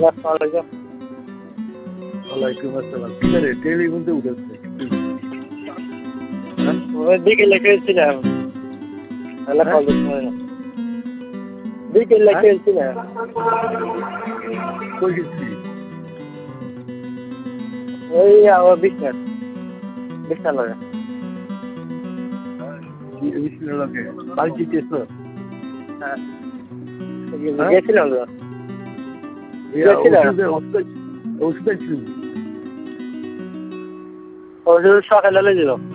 আসসালামু ওয়ালাইকুম আসসালাম। কি রে টেলিফোন তো উঠেছে। ওই বিকেলে খেলছিলাম। তাহলে কল দিতে হয় না। বিকেলে খেলছিলাম। কই গেছিলি? ওই আমার বিছনা লাগা। বিছনা লাগে। বালতি তেছো? হ্যাঁ। গেছিলাম তো। ওষুধ ছিল। ওষুধ সকালে লেগেছিল।